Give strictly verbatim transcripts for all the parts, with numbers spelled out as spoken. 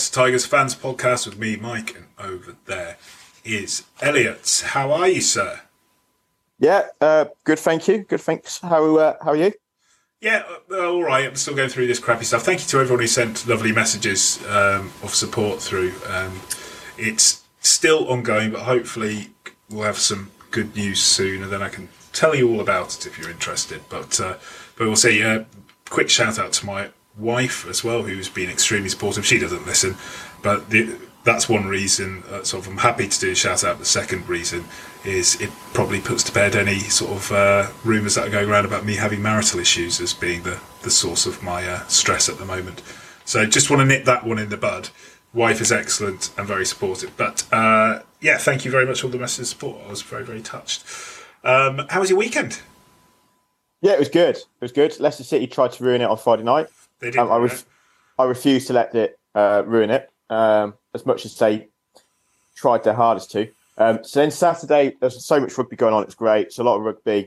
Leicester Tigers fans podcast with me, Mike, and over there is Elliot. How are you, sir? Yeah, uh, good, thank you. Good, thanks. How uh, how are you? Yeah, uh, all right. I'm still going through this crappy stuff. Thank you to everyone who sent lovely messages um, of support through. Um, it's still ongoing, but hopefully we'll have some good news soon, and then I can tell you all about it if you're interested. But uh, but we'll see. Uh, quick shout out to my wife as well, who's been extremely supportive. She doesn't listen, but the, that's one reason. Uh, sort of, I'm happy to do a shout out. The second reason is it probably puts to bed any sort of uh, rumours that are going around about me having marital issues as being the, the source of my uh, stress at the moment. So just want to nip that one in the bud. Wife is excellent and very supportive. But uh, yeah, thank you very much for all the messages of support. I was very, very touched. Um, how was your weekend? Yeah, it was good. It was good. Leicester City tried to ruin it on Friday night. They did. Um, I, ref- I refused to let it uh, ruin it, um, as much as they tried their hardest to. Um, so then Saturday, there's so much rugby going on. It's great. So a lot of rugby.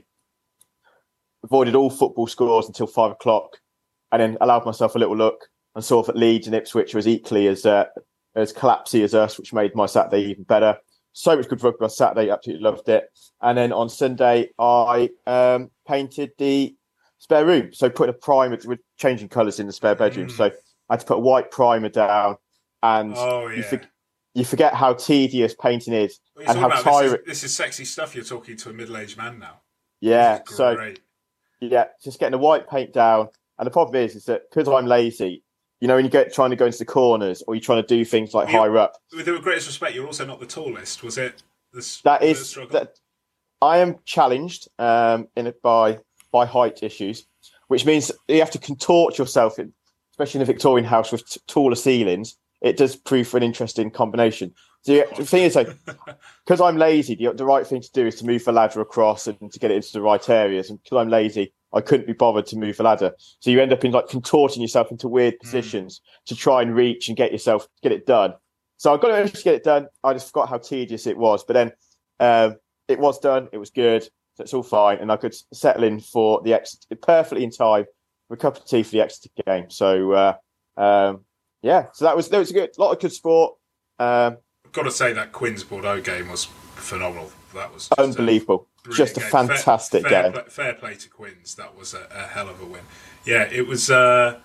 Avoided all football scores until five o'clock, and then allowed myself a little look and saw that Leeds and Ipswich was equally as uh, as collapsy as us, which made my Saturday even better. So much good rugby on Saturday. Absolutely loved it. And then on Sunday, I um, painted the spare room. So putting a primer with changing colours in the spare bedroom. Mm. So I had to put a white primer down, and oh, yeah. you forget. You forget how tedious painting is and how This tiring. is, this is sexy stuff. You're talking to a middle-aged man now. Yeah, so yeah, just getting the white paint down. And the problem is, is that because I'm lazy, you know, when you get trying to go into the corners or you're trying to do things like you, higher up. With the greatest respect, you're also not the tallest. Was it? The, that is that. I am challenged um, in it by by height issues, which means you have to contort yourself, in, especially in a Victorian house with t- taller ceilings. It does prove for an interesting combination. So yeah, the thing is, like, because I'm lazy, the, the right thing to do is to move the ladder across and to get it into the right areas. And because I'm lazy, I couldn't be bothered to move the ladder. So you end up in like contorting yourself into weird positions mm. to try and reach and get yourself get it done. So I got to get it done. I just forgot how tedious it was, but then um, it was done. It was good. So it's all fine, and I could settle in for the exit perfectly in time for a cup of tea for the Exeter game. So. Uh, um, Yeah, so that was that was a good, lot of good sport. Um, I've got to say that Quins Bordeaux game was phenomenal. That was just unbelievable, a just a game. fantastic fair, fair game. Play, fair play to Quins. That was a, a hell of a win. Yeah, it was. Uh,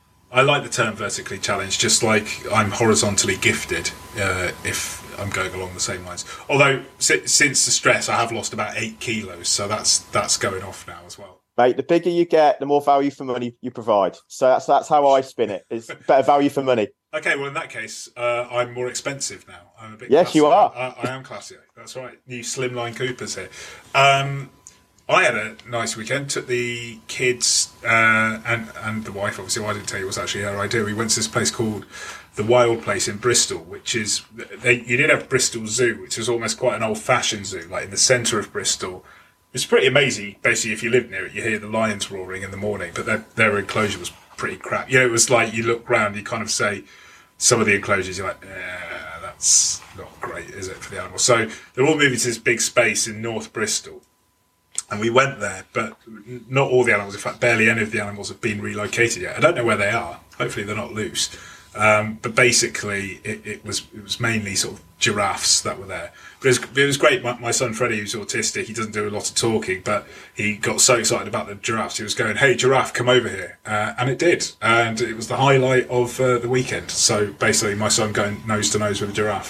I like the term vertically challenged, just like I'm horizontally gifted. Uh, if I'm going along the same lines, although since, since the stress, I have lost about eight kilos, so that's that's going off now as well. Mate, the bigger you get, the more value for money you provide. So that's that's how I spin it. It's better value for money. Okay, well in that case, uh, I'm more expensive now. I'm a bit. Yes, classy. you are. I, I, I am classier. That's right. New slimline Coopers here. Um, I had a nice weekend. Took the kids uh, and and the wife. Obviously, well, I didn't tell you it was actually her idea. We went to this place called the Wild Place in Bristol, which is they, you did have Bristol Zoo, which is almost quite an old-fashioned zoo, like in the centre of Bristol. It's pretty amazing. Basically, if you live near it, you hear the lions roaring in the morning, but their, their enclosure was pretty crap. You know, it was like you look round, you kind of say, some of the enclosures, you're like, eh, that's not great, is it, for the animals? So they're all moving to this big space in North Bristol. And we went there, but not all the animals, in fact, barely any of the animals have been relocated yet. I don't know where they are. Hopefully they're not loose. Um, but basically, it, it was it was mainly sort of giraffes that were there. But it was, it was great. My, my son Freddie, who's autistic, he doesn't do a lot of talking, but he got so excited about the giraffes. He was going, "Hey, giraffe, come over here," uh, and it did. And it was the highlight of uh, the weekend. So basically, my son going nose to nose with a giraffe,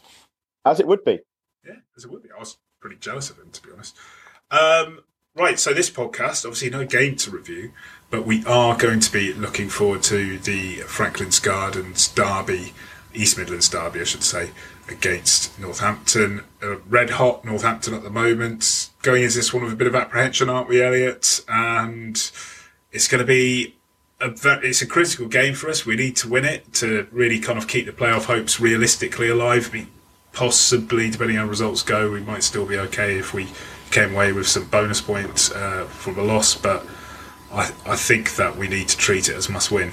as it would be. Yeah, as it would be. I was pretty jealous of him, to be honest. Um, right. So this podcast, obviously, no game to review. But we are going to be looking forward to the Franklin's Gardens derby, East Midlands derby, I should say, against Northampton. Uh, red hot Northampton at the moment. Going into this one with a bit of apprehension, aren't we, Elliot? And it's going to be a very, it's a critical game for us. We need to win it to really kind of keep the playoff hopes realistically alive. I mean, possibly, depending on how results go, we might still be okay if we came away with some bonus points uh, from a loss, but I, I think that we need to treat it as must win.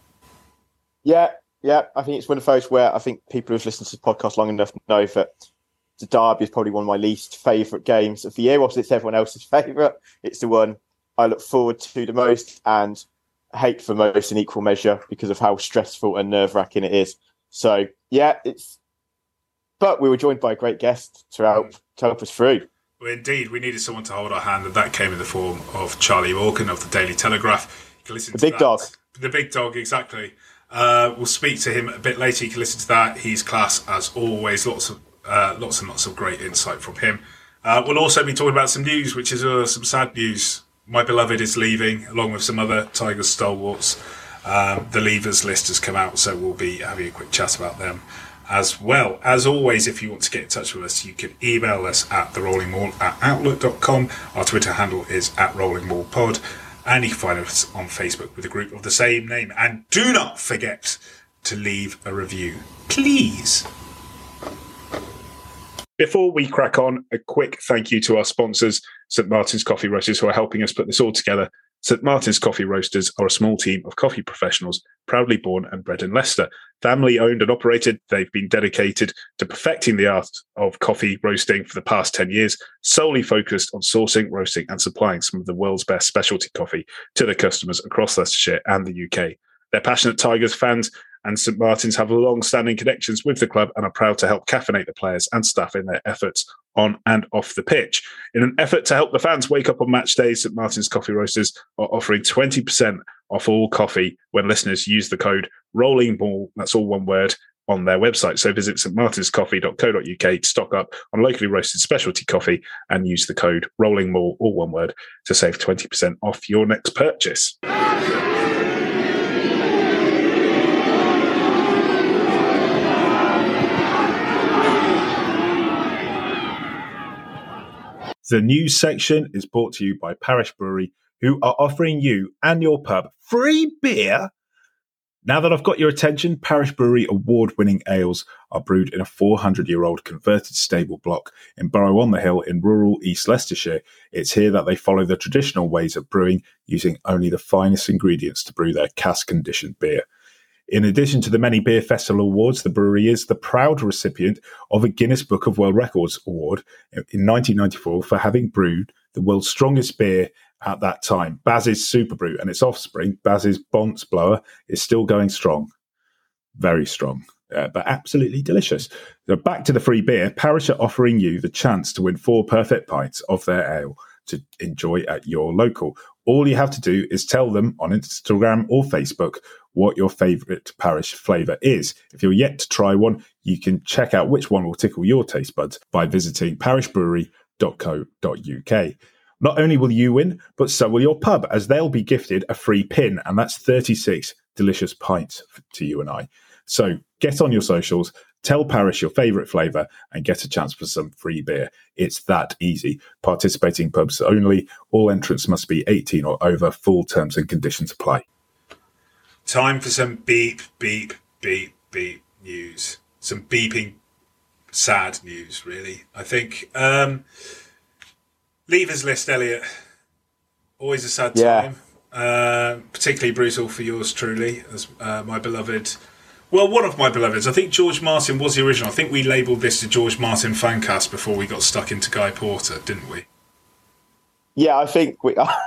Yeah, yeah. I think it's one of those where I think people who've listened to the podcast long enough know that the derby is probably one of my least favourite games of the year. Whilst it's everyone else's favourite, it's the one I look forward to the most and hate for most in equal measure because of how stressful and nerve-wracking it is. So yeah, it's. But we were joined by a great guest to help to help us through. Well, indeed, we needed someone to hold our hand, and that came in the form of Charlie Morgan of the Daily Telegraph. You can listen The to big that. dog. The big dog, exactly. Uh, we'll speak to him a bit later. You can listen to that. He's class as always. Lots of uh, lots and lots of great insight from him. Uh, we'll also be talking about some news, which is uh, some sad news. My beloved is leaving, along with some other Tigers stalwarts. Um, the leavers list has come out, so we'll be having a quick chat about them as well. As always, if you want to get in touch with us, you can email us at the rolling maul at outlook dot com. Our Twitter handle is at rolling maul pod, and you can find us on Facebook with a group of the same name. And do not forget to leave a review, please. Before we crack on, a quick thank you to our sponsors, St Martin's Coffee Roasters, who are helping us put this all together. St Martin's Coffee Roasters are a small team of coffee professionals, proudly born and bred in Leicester. Family owned and operated, they've been dedicated to perfecting the art of coffee roasting for the past ten years, solely focused on sourcing, roasting and supplying some of the world's best specialty coffee to their customers across Leicestershire and the U K. They're passionate Tigers fans, and St Martin's have long-standing connections with the club and are proud to help caffeinate the players and staff in their efforts on and off the pitch. In an effort to help the fans wake up on match days, St Martin's Coffee Roasters are offering twenty percent off all coffee when listeners use the code ROLLINGMAUL, that's all one word, on their website. So visit st martins coffee dot co dot uk to stock up on locally roasted specialty coffee and use the code ROLLINGMAUL, all one word, to save twenty percent off your next purchase. The news section is brought to you by Parish Brewery, who are offering you and your pub free beer. Now that I've got your attention, Parish Brewery award-winning ales are brewed in a four hundred year old converted stable block in Borough-on-the-Hill in rural East Leicestershire. It's here that they follow the traditional ways of brewing, using only the finest ingredients to brew their cask-conditioned beer. In addition to the many beer festival awards, the brewery is the proud recipient of a Guinness Book of World Records award in nineteen ninety-four for having brewed the world's strongest beer at that time, Baz's Super Brew, and its offspring, Baz's Bonds Blower, is still going strong. Very strong, uh, but absolutely delicious. So back to the free beer, Parish are offering you the chance to win four perfect pints of their ale to enjoy at your local. All you have to do is tell them on Instagram or Facebook what your favourite Parish flavour is. If you're yet to try one, you can check out which one will tickle your taste buds by visiting parish brewery dot co dot uk. Not only will you win, but so will your pub, as they'll be gifted a free pin, and that's thirty-six delicious pints to you and I. So get on your socials, tell Parish your favourite flavour, and get a chance for some free beer. It's that easy. Participating pubs only. All entrants must be eighteen or over. Full terms and conditions apply. Time for some beep, beep, beep, beep news. Some beeping, sad news, really. I think... Um, Leavers list, Elliot. Always a sad time. Yeah. Uh, particularly brutal for yours truly, as uh, my beloved... Well, one of my beloveds. I think George Martin was the original. I think we labelled this the George Martin Fancast before we got stuck into Guy Porter, didn't we? Yeah, I think we are.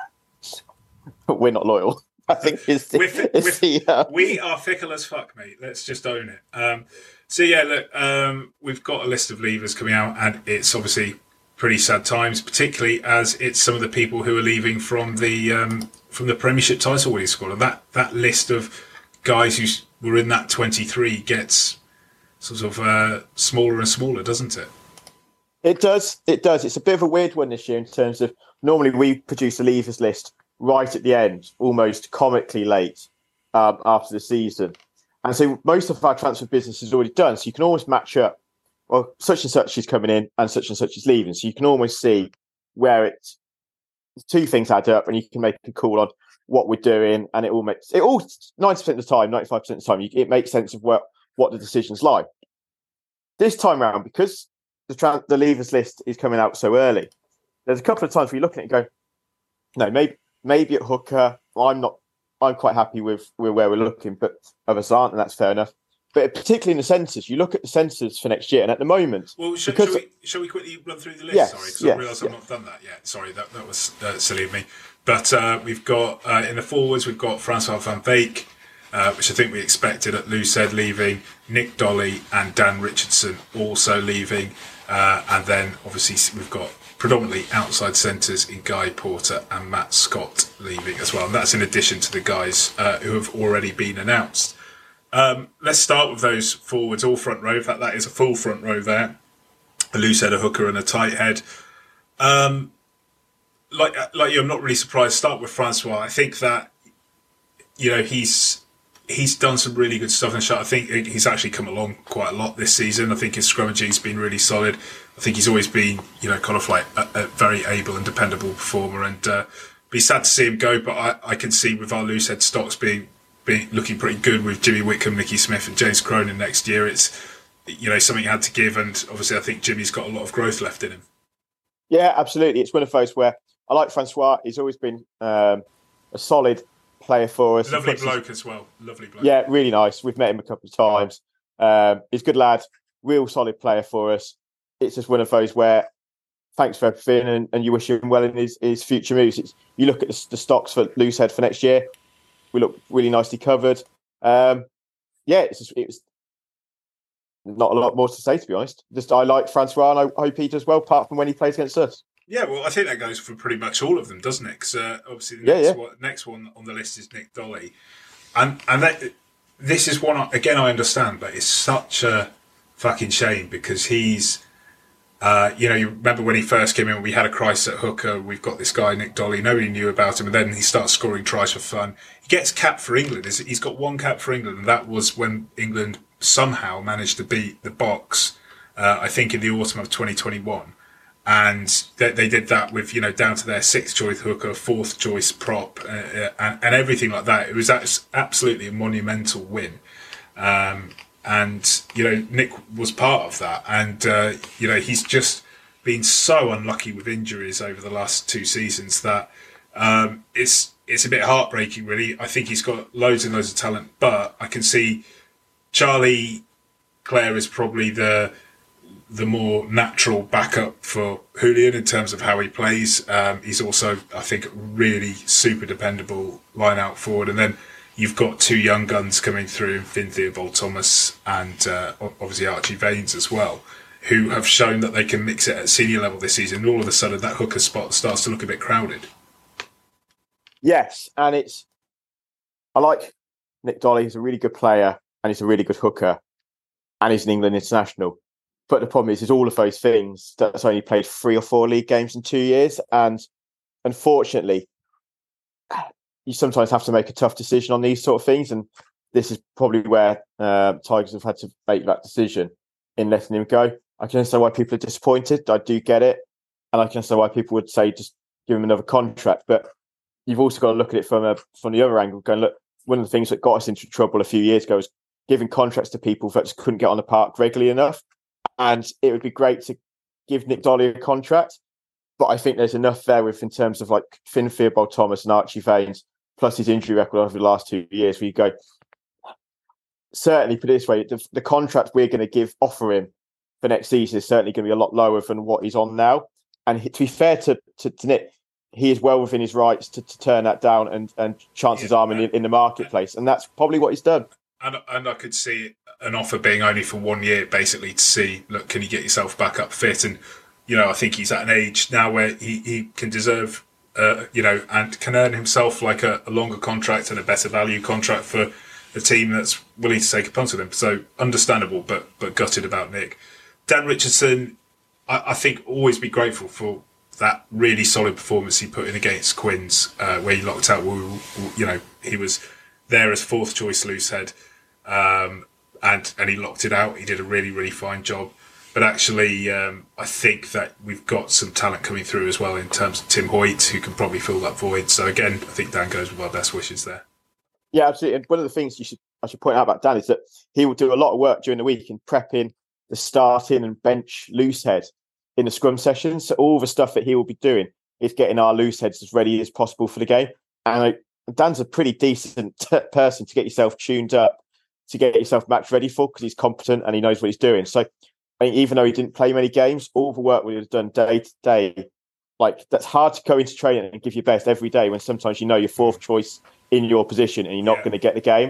We're not loyal. I think it's the, we're fi- it's we're, the, uh... we are fickle as fuck, mate. Let's just own it. Um, so, yeah, look, um, we've got a list of leavers coming out, and it's obviously... pretty sad times, particularly as it's some of the people who are leaving from the um, from the Premiership title winning squad. And that, that list of guys who were in that twenty-three gets sort of uh, smaller and smaller, doesn't it? It does. It does. It's a bit of a weird one this year in terms of normally we produce a leavers list right at the end, almost comically late um, after the season. And so most of our transfer business is already done. So you can almost match up, well, such and such is coming in and such and such is leaving. So you can almost see where it's two things add up and you can make a call on what we're doing. And it all makes it all ninety percent of the time, ninety-five percent of the time, you, it makes sense of what, what the decisions lie. This time around, because the, tra- the leavers list is coming out so early, there's a couple of times where you look at it and go, no, maybe maybe at hooker, I'm not, I'm quite happy with, with where we're looking, but others aren't, and that's fair enough. But particularly in the census, you look at the census for next year, and at the moment... Well, shall, because, shall, we, shall we quickly run through the list? Yes, Sorry, because yes, I realise yes. I've not done that yet. Sorry, that, that was uh, silly of me. But uh, we've got, uh, in the forwards, we've got Francois van Beek. uh, which I think we expected at Loosehead leaving, Nick Dolly and Dan Richardson also leaving, uh, and then obviously we've got predominantly outside centres in Guy Porter and Matt Scott leaving as well, and that's in addition to the guys uh, who have already been announced. Um, let's start with those forwards, all front row. That that is a full front row there, a loose head, a hooker, and a tight head. Um, like like you, I'm not really surprised. Start with Francois. I think that you know he's he's done some really good stuff in the shot. I think he's actually come along quite a lot this season. I think his scrummaging's been really solid. I think he's always been you know kind of like a, a very able and dependable performer. And uh, be sad to see him go, but I, I can see with our loose head stocks being being looking pretty good with Jimmy Whitcomb, Nicky Smith, and James Cronin next year. It's you know something had to give, and obviously I think Jimmy's got a lot of growth left in him. Yeah, absolutely. It's one of those where I like Francois. He's always been um, a solid player for us. Lovely bloke as well. Lovely bloke. Yeah, really nice. We've met him a couple of times. Um, he's a good lad, real solid player for us. It's just one of those where thanks for everything, and, and you wish him well in his, his future moves. It's, you look at the, the stocks for Loosehead for next year. We look really nicely covered. Um, yeah, it's just, it was not a lot more to say, to be honest. Just I like Francois, and I hope he does well, apart from when he plays against us. Yeah, well, I think that goes for pretty much all of them, doesn't it? Because uh, obviously the yeah, next, yeah. One, next one on the list is Nick Dolly. And and that, this is one, again, I understand, but it's such a fucking shame because he's, uh, you know, you remember when he first came in, we had a crisis at hooker, we've got this guy, Nick Dolly, nobody knew about him, and then he starts scoring tries for fun. He gets capped for England. He's got one cap for England, and that was when England somehow managed to beat the Box, uh, I think in the autumn of twenty twenty-one. And they, they did that with, you know, down to their sixth choice hooker, fourth choice prop, uh, and, and everything like that. It was absolutely a monumental win. Um, and, you know, Nick was part of that. And, uh, you know, he's just been so unlucky with injuries over the last two seasons that um, it's it's a bit heartbreaking, really. I think he's got loads and loads of talent, but I can see Charlie Clare is probably the the more natural backup for Julian in terms of how he plays. Um, he's also, I think, really super dependable line out forward. And then you've got two young guns coming through, Finn Theobald Thomas and uh, obviously Archie Vaines as well, who have shown that they can mix it at senior level this season. And all of a sudden that hooker spot starts to look a bit crowded. Yes, and it's... I like Nick Dolly. He's a really good player and he's a really good hooker and he's an England international. But the problem is, is all of those things that's only played three or four league games in two years. And unfortunately, you sometimes have to make a tough decision on these sort of things. And this is probably where uh, Tigers have had to make that decision in letting him go. I can understand why people are disappointed. I do get it. And I can understand why people would say, just give him another contract. But you've also got to look at it from a, from the other angle, going, look, one of the things that got us into trouble a few years ago was giving contracts to people that just couldn't get on the park regularly enough. And it would be great to give Nick Dolly a contract, but I think there's enough there with in terms of like Finn Theobald Thomas and Archie Vaines, plus his injury record over the last two years, where you go, certainly put it this way, the, the contract we're going to give, offer him for next season is certainly going to be a lot lower than what he's on now. And he, to be fair to, to, to Nick, he is well within his rights to, to turn that down and, and chances yeah, are in, in the marketplace. And that's probably what he's done. And, and I could see an offer being only for one year, basically, to see, look, can you get yourself back up fit? And, you know, I think he's at an age now where he, he can deserve, uh, you know, and can earn himself like a, a longer contract and a better value contract for a team that's willing to take a punt with him. So understandable, but but gutted about Nick. Dan Richardson, I, I think always be grateful for that really solid performance he put in against Quins, uh, where he locked out, you know, he was there as fourth choice loosehead. Um, and and he locked it out. He did a really, really fine job. But actually, um, I think that we've got some talent coming through as well in terms of Tim Hoyt, who can probably fill that void. So again, I think Dan goes with our best wishes there. Yeah, absolutely. And one of the things you should I should point out about Dan is that he will do a lot of work during the week in prepping the starting and bench loosehead in the scrum sessions. So all the stuff that he will be doing is getting our looseheads as ready as possible for the game. And uh, Dan's a pretty decent t- person to get yourself tuned up, to get yourself match ready for, because he's competent and he knows what he's doing. So I mean, even though he didn't play many games, all the work we have done day to day, like that's hard to go into training and give your best every day when sometimes you know your fourth choice in your position and you're not yeah. going to get the game.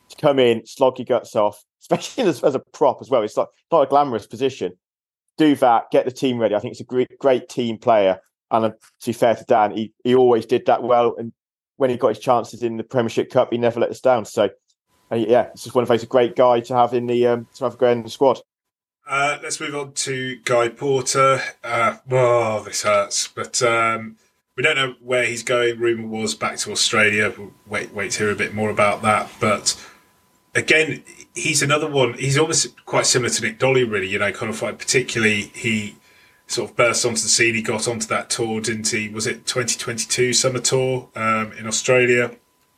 to come in, slog your guts off, especially as, as a prop as well. It's not, not a glamorous position. Do that, get the team ready. I think it's a great, great team player. And uh, to be fair to Dan, he, he always did that well. And when he got his chances in the Premiership Cup, he never let us down. So, uh, yeah, it's just one of those, a great guy to have in the um, to have in the squad. Uh, let's move on to Guy Porter. Uh, oh, this hurts. But um, we don't know where he's going. Rumour was back to Australia. We'll wait, wait to hear a bit more about that. But again, he's another one. He's almost quite similar to Nick Dolly, really. You know, kind of like particularly he sort of burst onto the scene. He got onto that tour, didn't he? Was it twenty twenty-two summer tour um, in Australia?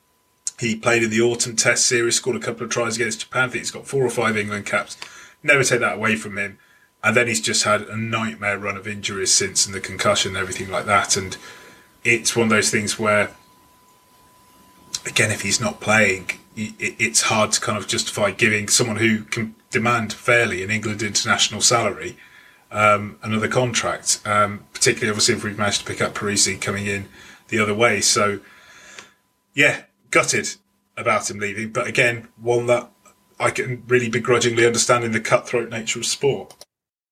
He played in the autumn test series, scored a couple of tries against Japan. I think he's got four or five England caps. Never take that away from him. And then he's just had a nightmare run of injuries since, and the concussion and everything like that. And it's one of those things where, again, if he's not playing, it's hard to kind of justify giving someone who can demand fairly an England international salary um, another contract. Um, particularly, obviously, if we've managed to pick up Parisi coming in the other way. So, yeah, gutted about him leaving. But again, one that I can really begrudgingly understand in the cutthroat nature of sport.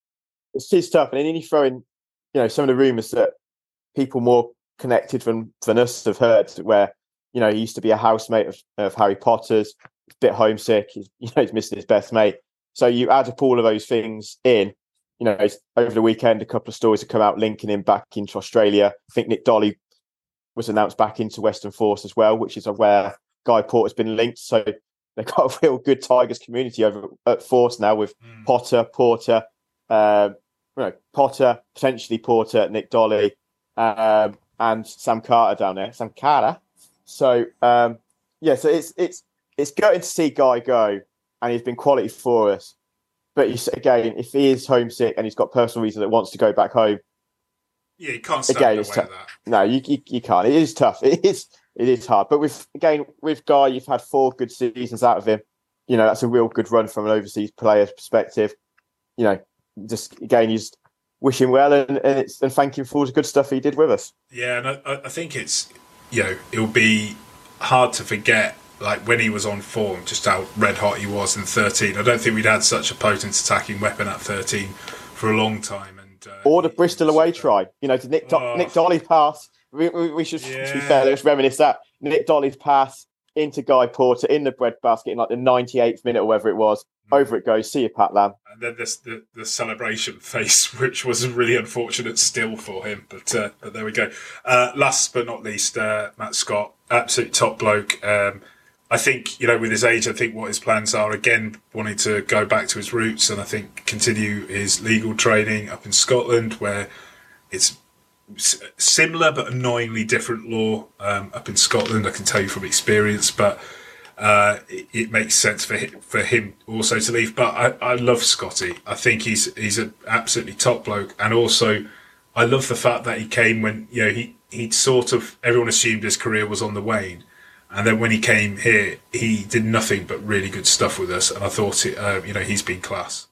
It's, it's tough. And then you throw in, you know, some of the rumours that people more connected than, than us have heard, where, you know, he used to be a housemate of, of Harry Potter's, a bit homesick, he's, you know, he's missing his best mate. So you add up all of those things in, you know, over the weekend, a couple of stories have come out linking him back into Australia. I think Nick Dolly was announced back into Western Force as well, which is where Guy Porter's been linked. So they've got a real good Tigers community over at Force now with mm. Potter, Porter, um, you know, Potter, potentially Porter, Nick Dolly, um, and Sam Carter down there. Sam Carter. So um, yeah, so it's it's it's gutting to see Guy go, and he's been quality for us. But he's, again, if he is homesick and he's got personal reason that wants to go back home, yeah, you can't stand again, the it's way t- of that. No, you, you you can't. It is tough. It is it is hard. But with again with Guy, you've had four good seasons out of him. You know, that's a real good run from an overseas player's perspective. You know, just again, you just wish him well and and, it's, and thank him for all the good stuff he did with us. Yeah, and I, I think it's, you know, it'll be hard to forget, like when he was on form, just how red hot he was in thirteen. I don't think we'd had such a potent attacking weapon at thirteen for a long time. And uh, or the Bristol away try, you know, to Nick Do- oh. Nick Dolly's pass. We, we, we should, yeah. to be fair, let's reminisce that Nick Dolly's pass into Guy Porter in the breadbasket in like the ninety-eighth minute or whatever it was. Mm. Over it goes. See you, Pat Lam. And then this, the the celebration face, which was a really unfortunate still for him. But uh, but there we go. Uh, last but not least, uh, Matt Scott, absolute top bloke. Um, I think, you know, with his age, I think what his plans are, again, wanting to go back to his roots and I think continue his legal training up in Scotland, where it's s- similar but annoyingly different law um, up in Scotland, I can tell you from experience, but uh, it, it makes sense for him, for him also to leave. But I, I love Scotty. I think he's he's an absolutely top bloke. And also, I love the fact that he came when, you know, he he'd sort of, everyone assumed his career was on the wane. And then when he came here, he did nothing but really good stuff with us. And I thought, it, uh, you know, he's been class.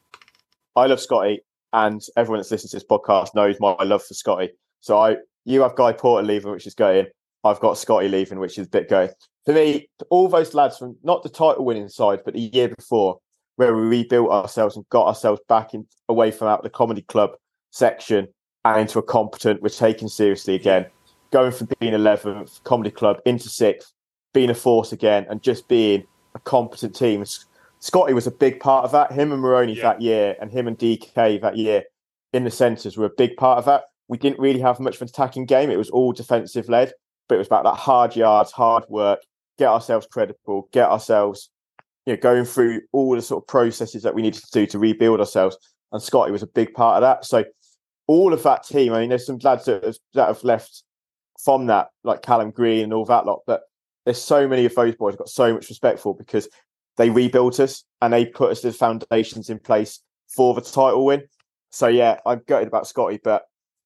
I love Scotty, and everyone that's listened to this podcast knows my love for Scotty. So I, you have Guy Porter leaving, which is going. I've got Scotty leaving, which is a bit going. For me, all those lads from not the title winning side, but the year before, where we rebuilt ourselves and got ourselves back in, away from out the comedy club section and into a competent, we're taken seriously again. Going from being eleventh comedy club into sixth, being a force again, and just being a competent team. Scotty was a big part of that. Him and Maroney yeah. that year, and him and D K that year in the centres were a big part of that. We didn't really have much of an attacking game. It was all defensive led, but it was about that hard yards, hard work, get ourselves credible, get ourselves, you know, going through all the sort of processes that we needed to do to rebuild ourselves. And Scotty was a big part of that. So all of that team, I mean, there's some lads that have, that have left from that, like Callum Green and all that lot, but there's so many of those boys I've got so much respect for because they rebuilt us and they put us the foundations in place for the title win. So yeah, I'm gutted about Scotty, but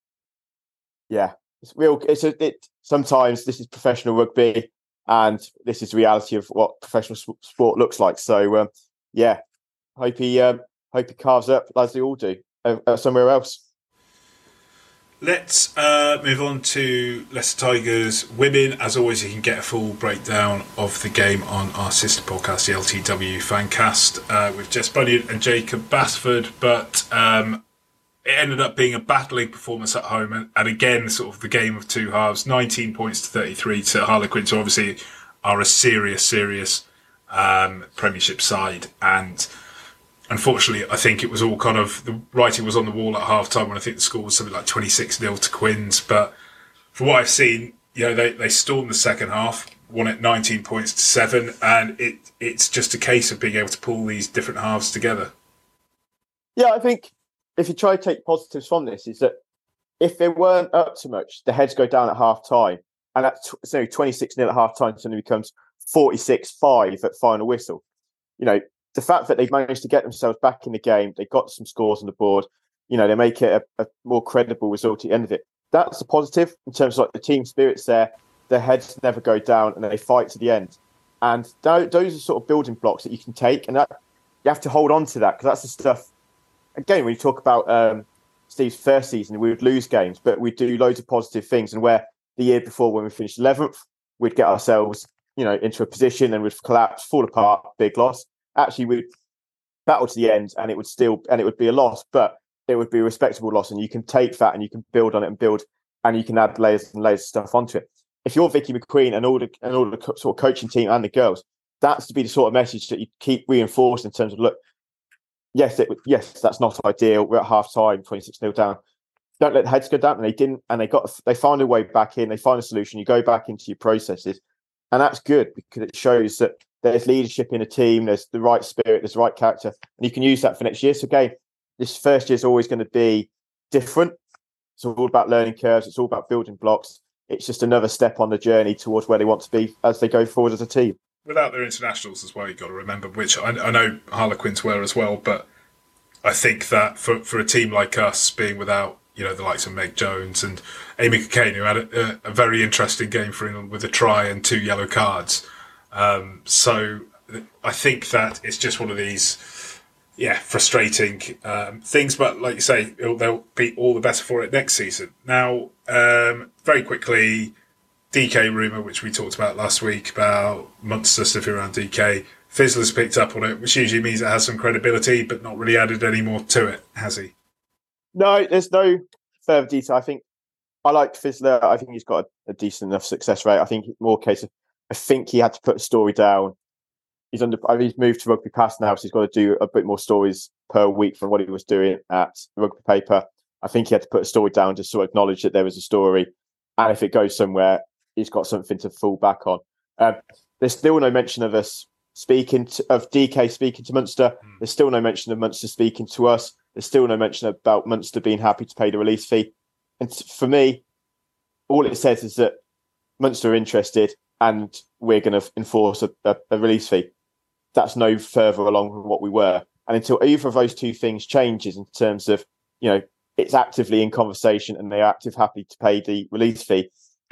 yeah, it's real. It's a, it. Sometimes this is professional rugby, and this is the reality of what professional sport looks like. So um, yeah, hope he um, hope he carves up as they all do uh, uh, somewhere else. let's uh, move on to Leicester Tigers women. As always, you can get a full breakdown of the game on our sister podcast, the L T W Fancast, uh, with Jess Bunyan and Jacob Basford. But um, it ended up being a battling performance at home, and, and again, sort of the game of two halves. nineteen points to thirty-three to Harlequins, who obviously are a serious, serious um, Premiership side. And unfortunately, I think it was all kind of, the writing was on the wall at half time when I think the score was something like twenty-six nil to Quins. But from what I've seen, you know, they, they stormed the second half, won it nineteen points to seven, and it it's just a case of being able to pull these different halves together. Yeah, I think if you try to take positives from this, is that if they weren't up too much, the heads go down at half time, and that's so twenty-six nil at half time suddenly becomes forty-six five at final whistle. You know, the fact that they've managed to get themselves back in the game, they got some scores on the board, you know, they make it a, a more credible result at the end of it. That's a positive in terms of like the team spirits there. Their heads never go down and they fight to the end. And th- those are sort of building blocks that you can take, and that you have to hold on to that, because that's the stuff. Again, when you talk about um, Steve's first season, we would lose games, but we'd do loads of positive things. And where the year before, when we finished eleventh, we'd get ourselves, you know, into a position and we'd collapse, fall apart, big loss. Actually, we'd battle to the end, and it would still, and it would be a loss, but it would be a respectable loss. And you can take that, and you can build on it and build, and you can add layers and layers of stuff onto it. If you're Vicky McQueen and all the and all the sort of coaching team and the girls, that's to be the sort of message that you keep reinforcing in terms of, look, yes, it, yes, that's not ideal. We're at half time, twenty-six nil down. Don't let the heads go down. And they didn't, and they got they found a way back in. They find a solution. You go back into your processes, and that's good because it shows that there's leadership in a team. There's the right spirit. There's the right character, and you can use that for next year. So, again, this first year is always going to be different. It's all about learning curves. It's all about building blocks. It's just another step on the journey towards where they want to be as they go forward as a team. Without their internationals as well, you've got to remember, which I, I know Harlequins were as well, but I think that for, for a team like us, being without, you know, the likes of Meg Jones and Amy Cockayne, who had a, a very interesting game for England with a try and two yellow cards. Um, so I think that it's just one of these, yeah, frustrating um, things. But like you say, they'll be all the better for it next season. Now, um, very quickly, D K rumour, which we talked about last week, about Munster stuff around D K. Fizzler's picked up on it, which usually means it has some credibility, but not really added any more to it, has he? No, there's no further detail. I think I like Fizzler. I think he's got a, a decent enough success rate. I think more case of, I think he had to put a story down. He's under. I mean, he's moved to Rugby Pass now, so he's got to do a bit more stories per week from what he was doing at Rugby Paper. I think he had to put a story down just to acknowledge that there was a story, and if it goes somewhere, he's got something to fall back on. Um, there's still no mention of us speaking to, of D K speaking to Munster. Mm. There's still no mention of Munster speaking to us. There's still no mention about Munster being happy to pay the release fee. And t- for me, all it says is that Munster are interested and we're going to enforce a, a, a release fee. That's no further along than what we were. And until either of those two things changes in terms of, you know, it's actively in conversation and they're active happy to pay the release fee,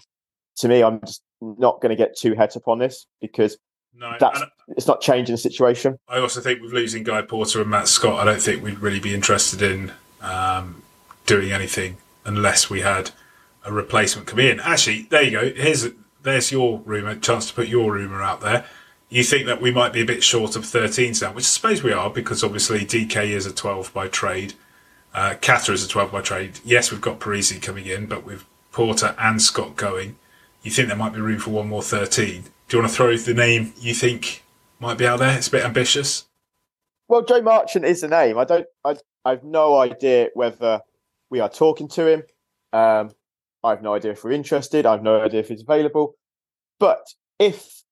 to me, I'm just not going to get too heads up on this because no, that's, it's not changing the situation. I also think with losing Guy Porter and Matt Scott, I don't think we'd really be interested in um, doing anything unless we had a replacement come in. Actually, there you go. Here's There's your rumour, chance to put your rumour out there. You think that we might be a bit short of thirteens now, which I suppose we are, because obviously D K is a twelve by trade. Uh, Kata is a twelve by trade. Yes, we've got Parisi coming in, but with Porter and Scott going, you think there might be room for one more thirteen. Do you want to throw the name you think might be out there? It's a bit ambitious. Well, Joe Marchant is the name. I don't. I, I have no idea whether we are talking to him. Um, I have no idea if we're interested. I have no idea if he's available. But if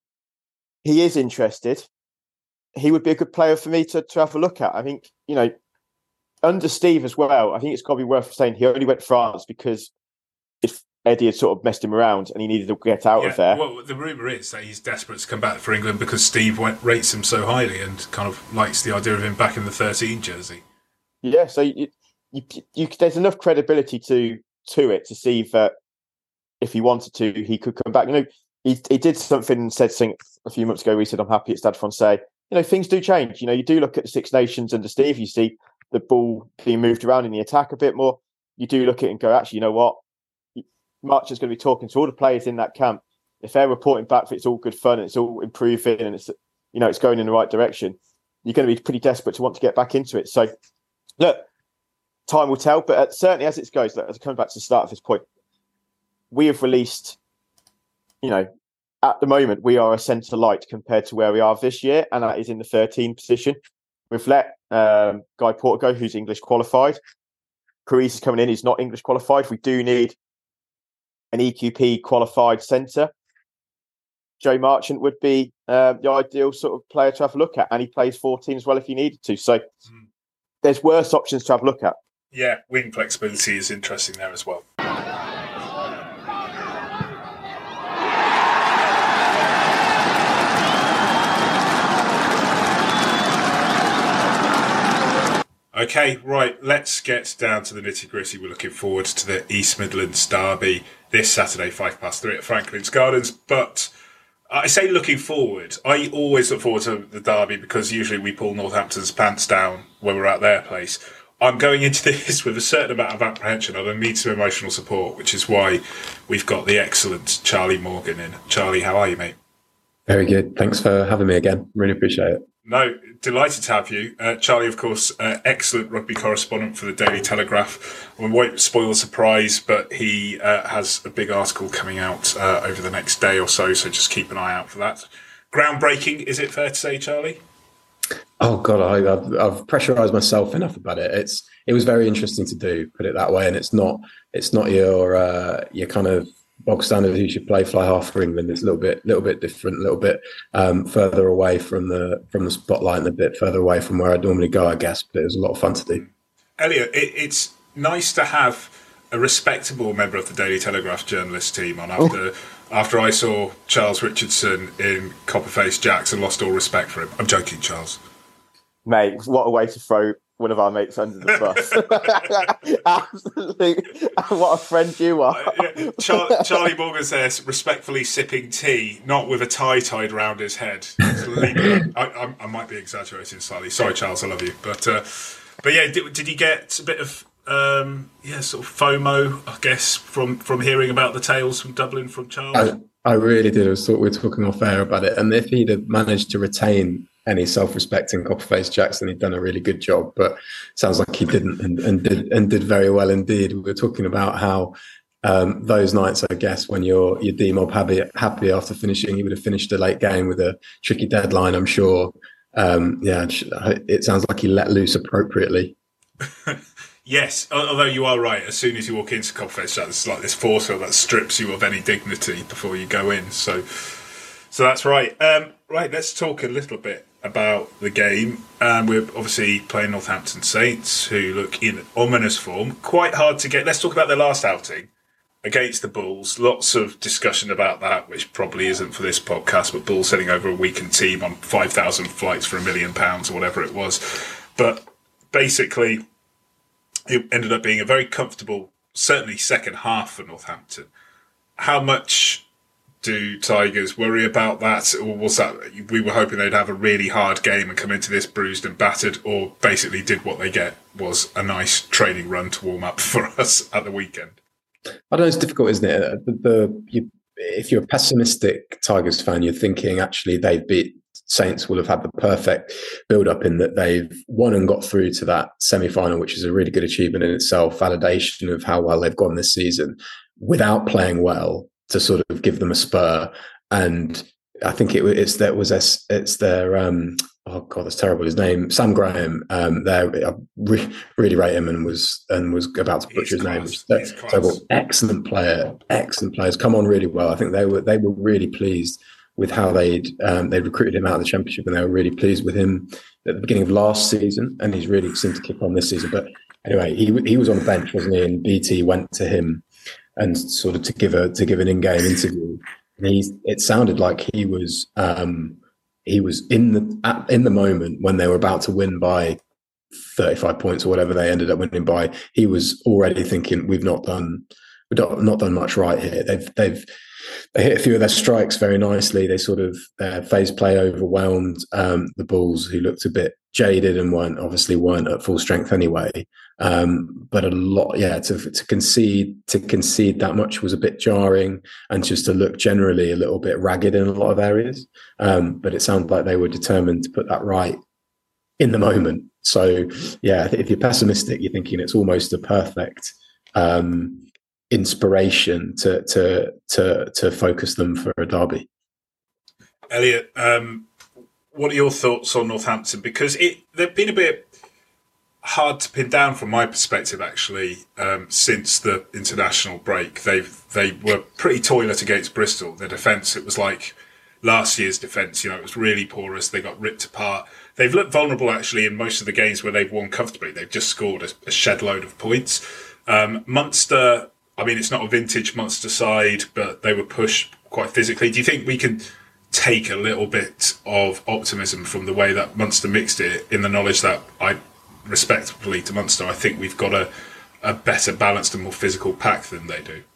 he is interested, he would be a good player for me to, to have a look at. I think, you know, under Steve as well, I think it's got to be worth saying he only went to France because if Eddie had sort of messed him around and he needed to get out yeah, of there. Well, the rumour is that he's desperate to come back for England because Steve went, rates him so highly and kind of likes the idea of him back in the thirteen jersey. Yeah, so you, you, you, there's enough credibility to to it to see that if he wanted to, he could come back. You know, he he did something and said something a few months ago where he said, I'm happy at Stade Francais. You know, things do change. You know, you do look at the Six Nations under Steve, you see the ball being moved around in the attack a bit more. you do look at it and go, actually, you know what? March is going to be talking to all the players in that camp. If they're reporting back that it's all good fun and it's all improving and it's, you know, it's going in the right direction, you're going to be pretty desperate to want to get back into it. So, look, time will tell. But certainly as it goes, look, as I come back to the start of this point, we have released, you know, at the moment, we are a centre light compared to where we are this year, and that is in the thirteenth position. We've let um, Guy Porter go, who's English qualified. Paris is coming in, he's not English qualified. We do need an E Q P qualified centre. Joe Marchant would be uh, the ideal sort of player to have a look at, and he plays fourteen as well if he needed to. So mm. there's worse options to have a look at. Yeah, wing flexibility is interesting there as well. Okay, right, let's get down to the nitty-gritty. We're looking forward to the East Midlands derby this Saturday, five past three at Franklin's Gardens. But I say looking forward. I always look forward to the derby because usually we pull Northampton's pants down when we're at their place. I'm going into this with a certain amount of apprehension. I need some emotional support, which is why we've got the excellent Charlie Morgan in. Charlie, how are you, mate? Very good. Thanks for having me again. Really appreciate it. No, delighted to have you. Uh, Charlie, of course, uh, excellent rugby correspondent for the Daily Telegraph. We won't spoil the surprise, but he uh, has a big article coming out uh, over the next day or so, so just keep an eye out for that. Groundbreaking, is it fair to say, Charlie? Oh, God, I, I've, I've pressurised myself enough about it. It's It was very interesting to do, put it that way, and it's not it's not your uh, your kind of bog standard who should play fly half for England. It's a little bit, little bit different, a little bit um, further away from the from the spotlight and a bit further away from where I normally go, I guess. But it was a lot of fun to do. Elliot, it, it's nice to have a respectable member of the Daily Telegraph journalist team on after oh. after I saw Charles Richardson in Copperface Jacks and lost all respect for him. I'm joking, Charles. Mate, what a way to throw one of our mates under the bus. Absolutely. What a friend you are. Uh, yeah. Char- Charlie Morgan says, respectfully sipping tea, not with a tie tied round his head. I, I, I might be exaggerating slightly. Sorry, Charles, I love you. But uh, but yeah, did, did you get a bit of um, yeah, sort of FOMO, I guess, from, from hearing about the tales from Dublin from Charles? I, I really did. I was thought we were talking off air about it. And if he'd have managed to retain any self-respecting Copperface Jackson, he'd done a really good job, but it sounds like he didn't, and, and did and did very well indeed. We were talking about how um, those nights, I guess, when you're you're D-Mob happy, happy after finishing, he would have finished a late game with a tricky deadline, I'm sure. Um, yeah, it sounds like he let loose appropriately. Yes, although you are right. As soon as you walk into Copperface Jackson, it's like this force field that strips you of any dignity before you go in. So, so that's right. Um, right, let's talk a little bit about the game. Um, we're obviously playing Northampton Saints, who look in ominous form. Quite hard to get. Let's talk about their last outing against the Bulls. Lots of discussion about that, which probably isn't for this podcast, but Bulls sending over a weakened team on five thousand flights for a million pounds or whatever it was. But basically, it ended up being a very comfortable, certainly second half for Northampton. How much do Tigers worry about that, or was that we were hoping they'd have a really hard game and come into this bruised and battered, or basically did what they get was a nice training run to warm up for us at the weekend? I don't know, it's difficult, isn't it? The, the you, if you're a pessimistic Tigers fan, you're thinking actually they've beat Saints will have had the perfect build-up in that they've won and got through to that semi-final, which is a really good achievement in itself, validation of how well they've gone this season without playing well, to sort of give them a spur. And I think it, it's that was it's their um oh god, that's terrible. His name, Sam Graham. Um, there, I re- really rate him, and was and was about to butcher his name. So, excellent player, excellent players. Come on really well. I think they were they were really pleased with how they'd um, they recruited him out of the Championship, and they were really pleased with him at the beginning of last season, and he's really seemed to kick on this season. But anyway, he he was on the bench, wasn't he? And B T went to him and sort of to give a to give an in-game interview. And he, it sounded like he was um, he was in the at, in the moment when they were about to win by thirty-five points or whatever they ended up winning by. He was already thinking, "We've not done we've not, not done much right here." They've they've they hit a few of their strikes very nicely. They sort of uh, phase play overwhelmed um, the Bulls, who looked a bit jaded and weren't obviously weren't at full strength anyway. Um, but a lot, yeah, to to concede to concede that much was a bit jarring, and just to look generally a little bit ragged in a lot of areas. Um, but it sounded like they were determined to put that right in the moment. So yeah, if you're pessimistic, you're thinking it's almost a perfect um, inspiration to to to to focus them for a derby. Elliot, um, what are your thoughts on Northampton? Because it they've been a bit hard to pin down from my perspective, actually, um, since the international break. They they were pretty toilet against Bristol. Their defence, it was like last year's defence. You know, it was really porous. They got ripped apart. They've looked vulnerable, actually, in most of the games where they've won comfortably. They've just scored a, a shed load of points. Um, Munster, I mean, it's not a vintage Munster side, but they were pushed quite physically. Do you think we can take a little bit of optimism from the way that Munster mixed it, in the knowledge that, I respectfully to Munster, I think we've got a, a better balanced and more physical pack than they do?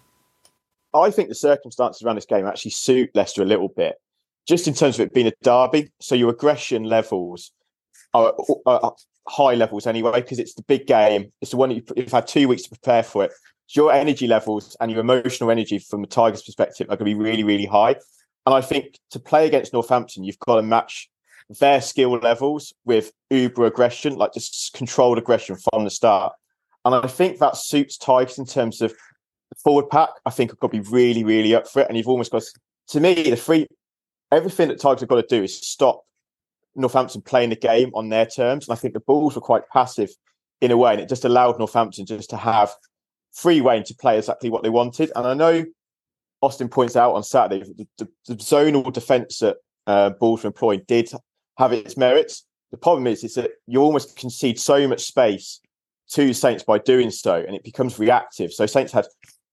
I think the circumstances around this game actually suit Leicester a little bit, just in terms of it being a derby. So your aggression levels are, are high levels anyway, because it's the big game. It's the one that you've, you've had two weeks to prepare for it. So your energy levels and your emotional energy from the Tigers' perspective are going to be really, really high. And I think to play against Northampton, you've got to match their skill levels with uber aggression, like just controlled aggression from the start. And I think that suits Tigers in terms of the forward pack. I think I've got to be really, really up for it. And you've almost got to, to me, the free, everything that Tigers have got to do is stop Northampton playing the game on their terms. And I think the Bulls were quite passive in a way, and it just allowed Northampton just to have free rein to play exactly what they wanted. And I know Austin points out on Saturday, the, the, the zonal defence that uh, Bulls were employing did have its merits. The problem is, is that you almost concede so much space to Saints by doing so, and it becomes reactive. So Saints had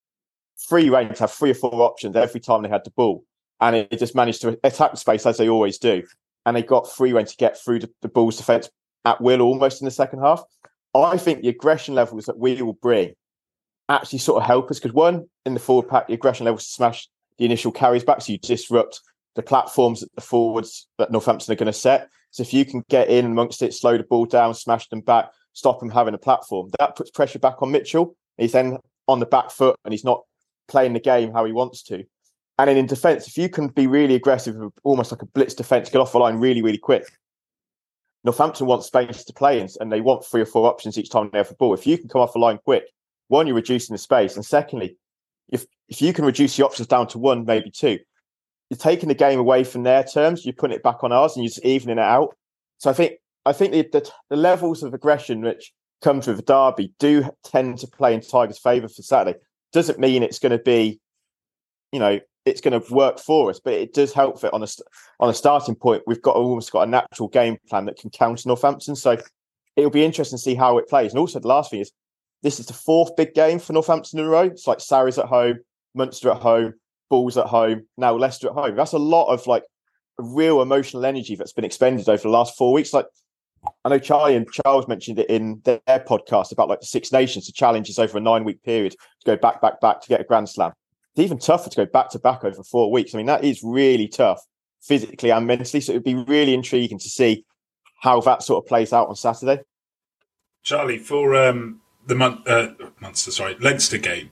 free rein to have three or four options every time they had the ball, and it just managed to attack the space as they always do. And they got free rein to get through the, the Bulls' defence at will almost in the second half. I think the aggression levels that we will bring actually sort of help us, because one, in the forward pack, the aggression levels smash the initial carries back, so you disrupt the platforms that the forwards that Northampton are going to set. So if you can get in amongst it, slow the ball down, smash them back, stop them having a platform, that puts pressure back on Mitchell. He's then on the back foot and he's not playing the game how he wants to. And then in defence, if you can be really aggressive, almost like a blitz defence, get off the line really, really quick. Northampton wants space to play in, and they want three or four options each time they have the ball. If you can come off the line quick, one, you're reducing the space. And secondly, if if you can reduce the options down to one, maybe two, you're taking the game away from their terms, you're putting it back on ours, and you're just evening it out. So I think I think the, the, the levels of aggression which comes with a derby do tend to play in Tigers' favour for Saturday. Doesn't mean it's going to be, you know, it's going to work for us, but it does help that on a on a starting point, we've got almost got a natural game plan that can counter Northampton. So it'll be interesting to see how it plays. And also the last thing is, this is the fourth big game for Northampton in a row. It's like Sarries at home, Munster at home, Bulls at home, now Leicester at home. That's a lot of like real emotional energy that's been expended over the last four weeks. Like I know Charlie and Charles mentioned it in their podcast about like the Six Nations, the challenges over a nine week period to go back, back, back to get a Grand Slam. It's even tougher to go back to back over four weeks. I mean, that is really tough physically and mentally. So it'd be really intriguing to see how that sort of plays out on Saturday. Charlie, for um, the Mun- uh, Munster, sorry, Leinster game,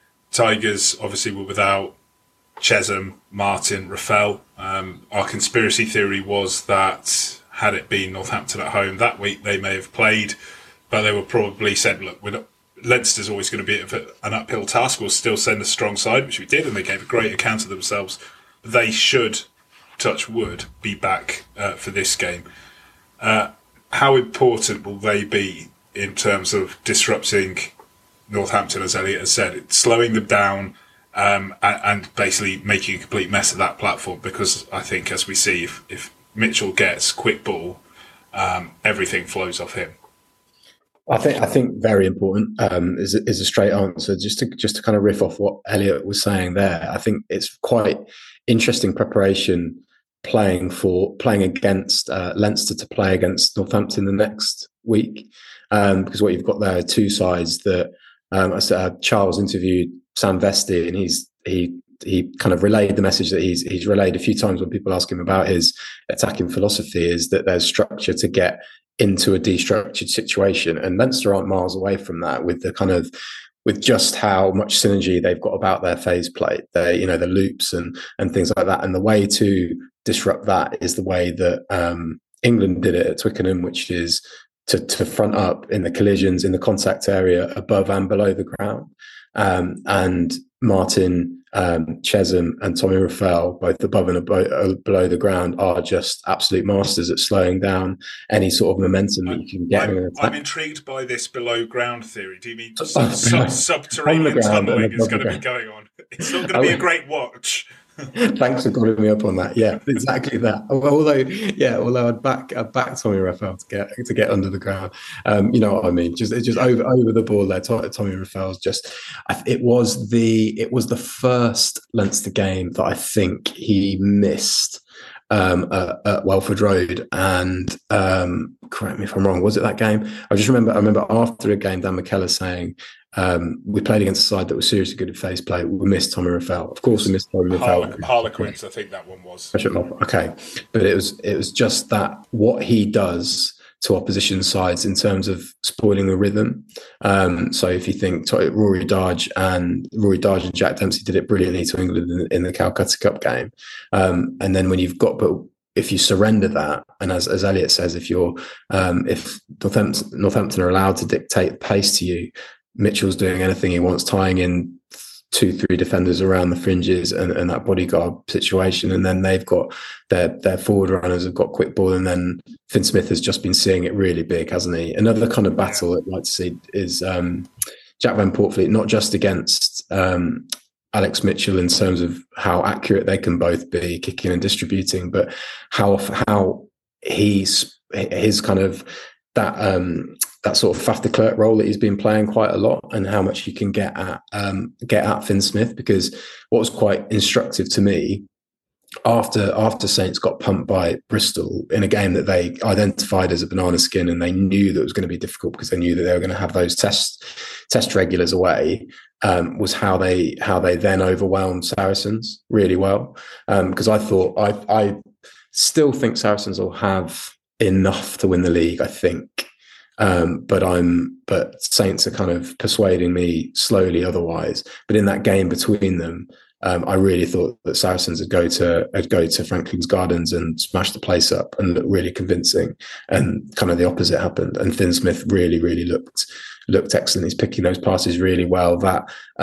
Tigers obviously were without Chesham, Martin, Rafael. Um, our conspiracy theory was that had it been Northampton at home that week, they may have played, but they were probably said, look, we're not, Leinster's always going to be an uphill task. We'll still send a strong side, which we did, and they gave a great account of themselves. They should, touch wood, be back uh, for this game. Uh, how important will they be in terms of disrupting Northampton, as Elliot has said, it's slowing them down um, and, and basically making a complete mess of that platform? Because I think, as we see, if, if Mitchell gets quick ball, um, everything flows off him. I think I think very important um, is is a straight answer. Just to just to kind of riff off what Elliot was saying there, I think it's quite interesting preparation playing for playing against uh, Leinster to play against Northampton the next week, um, because what you've got there are two sides that um, I said, uh, Charles interviewed Sam Vesti, and he's he he kind of relayed the message that he's he's relayed a few times when people ask him about his attacking philosophy, is that there's structure to get into a destructured situation, and Leinster aren't miles away from that with the kind of with just how much synergy they've got about their phase play, they you know the loops and and things like that, and the way to disrupt that is the way that um, England did it at Twickenham, which is to to front up in the collisions in the contact area above and below the ground. Um, and Martin, um, Chesham and Tommy Rafel, both above and abo- below the ground, are just absolute masters at slowing down any sort of momentum that you can get. I'm, in an attack. I'm intrigued by this below ground theory. Do you mean Oh, sub, sub, subterranean tunneling is going to be ground. going on? It's not going to be a great watch. Thanks for calling me up on that. Yeah, exactly that. Although, yeah, although I'd back, I'd back Tommy Raphael to get to get under the ground. Um, you know what I mean? Just just over over the ball there. Tommy, Tommy Raphael's just. It was the it was the first Leinster game that I think he missed um, at, at Welford Road. And um, correct me if I'm wrong. Was it that game? I just remember. I remember after a game, Dan McKellar saying, Um, we played against a side that was seriously good at phase play. We missed Tommy Raphael. Of course, we missed Tommy Raphael. Harle- Harlequins, I think that one was. Okay, but it was it was just that what he does to opposition sides in terms of spoiling the rhythm. Um, so if you think Rory Darge and Rory Darge and Jack Dempsey did it brilliantly to England in, in the Calcutta Cup game, um, and then when you've got but. If you surrender that, and as, as Elliot says, if you're um, if Northampton, Northampton are allowed to dictate pace to you, Mitchell's doing anything he wants, tying in two, three defenders around the fringes and, and that bodyguard situation, and then they've got their their forward runners have got quick ball, and then Finn Smith has just been seeing it really big, hasn't he? Another kind of battle I'd like to see is um, Jack Van Portfleet, not just against um, Alex Mitchell in terms of how accurate they can both be kicking and distributing, but how how he's his kind of that um, that sort of Faf de Klerk role that he's been playing quite a lot, and how much he can get at um, get at Finn Smith. Because what was quite instructive to me after after Saints got pumped by Bristol in a game that they identified as a banana skin, and they knew that it was going to be difficult because they knew that they were going to have those test test regulars away. Um, was how they how they then overwhelmed Saracens really well. Because um, I thought I I still think Saracens will have enough to win the league. I think, um, but I'm but Saints are kind of persuading me slowly otherwise. But in that game between them, um, I really thought that Saracens would go to would go to Franklin's Gardens and smash the place up and look really convincing. And kind of the opposite happened. And Finn Smith really really looked. looked excellent. He's picking those passes really well. That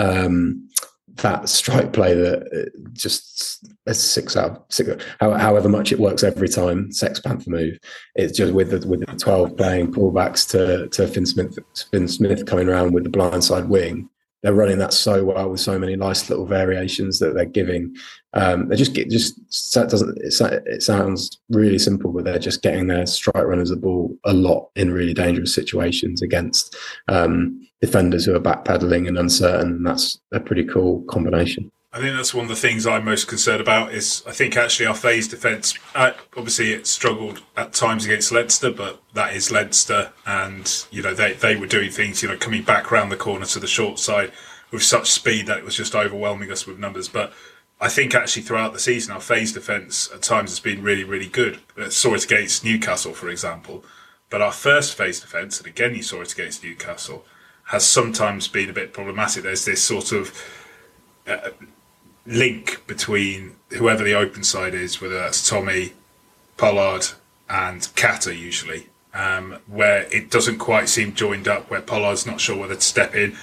um, that strike play that just a six out of six, however much it works every time. Sex Panther move. It's just with the with the twelve playing pullbacks to to Finn Smith. Finn Smith coming around with the blindside wing. They're running that so well with so many nice little variations that they're giving. Um, they just get just it doesn't it, it sounds really simple, but they're just getting their strike runners the ball a lot in really dangerous situations against um, defenders who are backpedaling and uncertain, and that's a pretty cool combination. I think that's one of the things I'm most concerned about. Is I think actually our phase defence. Uh, obviously, it struggled at times against Leinster, but that is Leinster, and you know they they were doing things, you know, coming back round the corner to the short side with such speed that it was just overwhelming us with numbers. But I think actually throughout the season, our phase defence at times has been really, really good. I saw it against Newcastle, for example. But our first phase defence, and again you saw it against Newcastle, has sometimes been a bit problematic. There's this sort of uh, link between whoever the open side is, whether that's Tommy, Pollard and Kata usually, um, where it doesn't quite seem joined up, where Pollard's not sure whether to step in.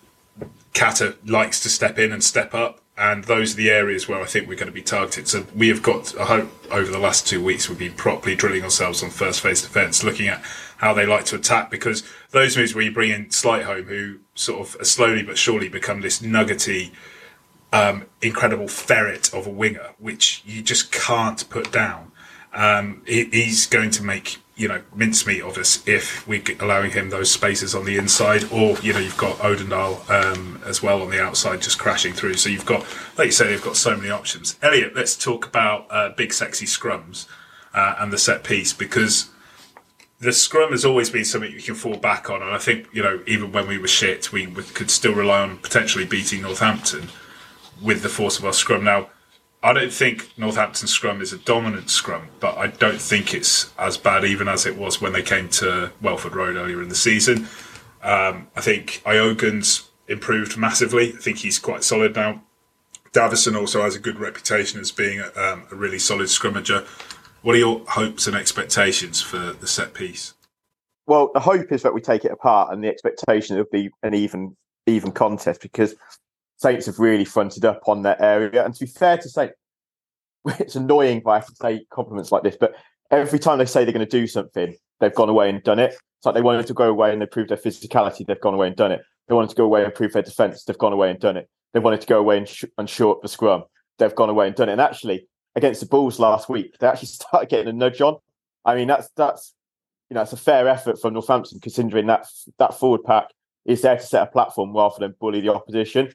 Kata likes to step in and step up, and those are the areas where I think we're going to be targeted. So we have got, I hope, over the last two weeks we've been properly drilling ourselves on first phase defence, looking at how they like to attack, because those moves where you bring in Slightholme, who sort of slowly but surely become this nuggety, um, incredible ferret of a winger, which you just can't put down. Um, he, he's going to make, you know, mincemeat of us if we're allowing him those spaces on the inside, or, you know, you've got Odendal um, as well on the outside just crashing through. So you've got, like you say, they've got so many options. Elliot, let's talk about uh, big sexy scrums uh, and the set piece, because the scrum has always been something you can fall back on. And I think, you know, even when we were shit, we could still rely on potentially beating Northampton. with the force of our scrum. Now, I don't think Northampton's scrum is a dominant scrum, but I don't think it's as bad even as it was when they came to Welford Road earlier in the season. Um, I think Iogun's improved massively. I think he's quite solid now. Davison also has a good reputation as being a, um, a really solid scrummager. What are your hopes and expectations for the set piece? Well, the hope is that we take it apart, and the expectation would be an even even contest, because Saints have really fronted up on their area. And to be fair to say, it's annoying, but I have to say compliments like this, but every time they say they're going to do something, they've gone away and done it. It's like they wanted to go away and improve their physicality, they've gone away and done it. They wanted to go away and improve their defence, they've gone away and done it. They wanted to go away and, sh- and short the scrum, they've gone away and done it. And actually, against the Bulls last week, they actually started getting a nudge on. I mean, that's that's you know, it's a fair effort from Northampton, considering that that forward pack is there to set a platform rather than bully the opposition.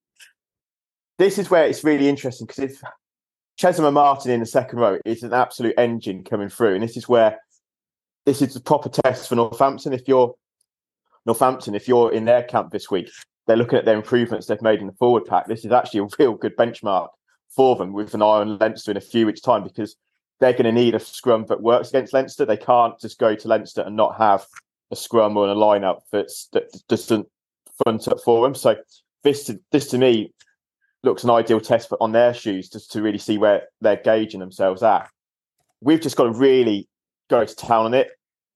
This is where it's really interesting, because if Chesham and Martin in the second row is an absolute engine coming through, and this is where this is the proper test for Northampton. If you're Northampton, if you're in their camp this week, they're looking at their improvements they've made in the forward pack. This is actually a real good benchmark for them, with an eye on Leinster in a few weeks' time, because they're going to need a scrum that works against Leinster. They can't just go to Leinster and not have a scrum or a line-up that's, that doesn't front up for them. So this, this to me looks an ideal test for, on their shoes, just to really see where they're gauging themselves at. We've just got to really go to town on it.